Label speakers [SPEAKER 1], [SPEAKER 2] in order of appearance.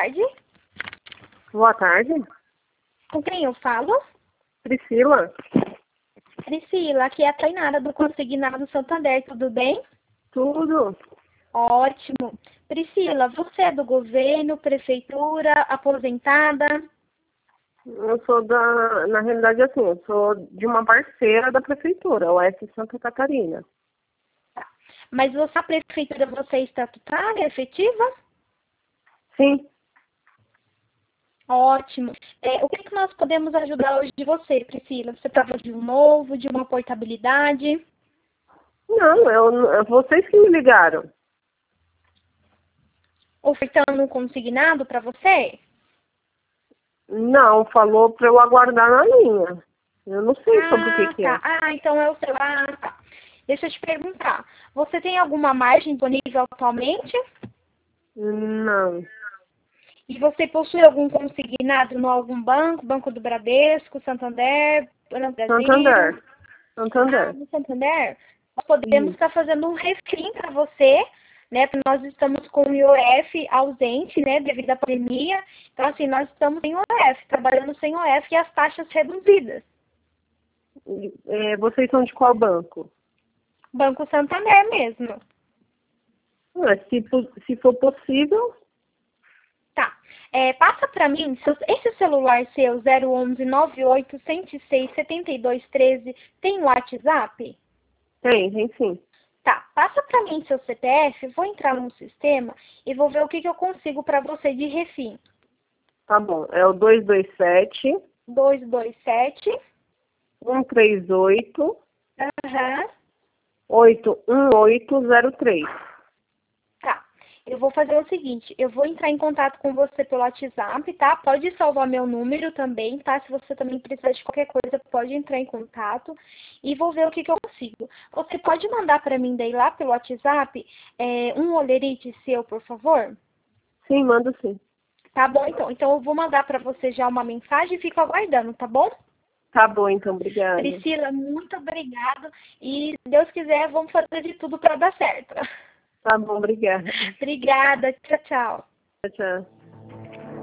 [SPEAKER 1] tarde.
[SPEAKER 2] Boa tarde.
[SPEAKER 1] Com quem eu falo?
[SPEAKER 2] Priscila.
[SPEAKER 1] Priscila, aqui é a Tainara do Consignado Santander, tudo bem?
[SPEAKER 2] Tudo.
[SPEAKER 1] Ótimo. Priscila, você é do governo, prefeitura, aposentada?
[SPEAKER 2] Eu sou na realidade assim, eu sou de uma parceira da prefeitura, o S Santa Catarina.
[SPEAKER 1] Mas a prefeitura, você é estatutária, efetiva?
[SPEAKER 2] Sim.
[SPEAKER 1] Ótimo. O que nós podemos ajudar hoje de você, Priscila? Você estava de um novo, de uma portabilidade?
[SPEAKER 2] Não, vocês que me ligaram.
[SPEAKER 1] Ofertando um consignado para você?
[SPEAKER 2] Não, falou para eu aguardar na linha. Eu não sei sobre o que
[SPEAKER 1] Tá.
[SPEAKER 2] é.
[SPEAKER 1] Então é o seu. Tá. Deixa eu te perguntar. Você tem alguma margem disponível atualmente?
[SPEAKER 2] Não.
[SPEAKER 1] E você possui algum consignado em algum banco? Banco do Bradesco, Santander, Banco Brasil?
[SPEAKER 2] Santander.
[SPEAKER 1] No Santander? Nós podemos estar fazendo um refim para você, né? Nós estamos com o IOF ausente, né? Devido à pandemia. Então, assim, nós estamos sem IOF, trabalhando sem IOF e as taxas reduzidas.
[SPEAKER 2] Vocês são de qual banco?
[SPEAKER 1] Banco Santander mesmo.
[SPEAKER 2] Se for possível.
[SPEAKER 1] Tá. Passa para mim, esse celular seu, 011 98 106 72 13, tem WhatsApp?
[SPEAKER 2] Tem sim.
[SPEAKER 1] Tá. Passa para mim seu CPF, vou entrar no sistema e vou ver o que eu consigo para você de refim.
[SPEAKER 2] Tá bom. É o 227
[SPEAKER 1] 227
[SPEAKER 2] 138
[SPEAKER 1] Aham.
[SPEAKER 2] 81803.
[SPEAKER 1] Tá. Eu vou fazer o seguinte, eu vou entrar em contato com você pelo WhatsApp, tá? Pode salvar meu número também, tá? Se você também precisar de qualquer coisa, pode entrar em contato e vou ver o que eu consigo. Você pode mandar para mim daí lá pelo WhatsApp um olerite seu, por favor?
[SPEAKER 2] Sim, mando sim.
[SPEAKER 1] Tá bom, então. Então eu vou mandar para você já uma mensagem e fico aguardando, tá bom?
[SPEAKER 2] Tá bom, então, obrigada.
[SPEAKER 1] Priscila, muito obrigada. E se Deus quiser, vamos fazer de tudo para dar certo.
[SPEAKER 2] Tá bom, obrigada.
[SPEAKER 1] Obrigada. Tchau, tchau.
[SPEAKER 2] Tchau.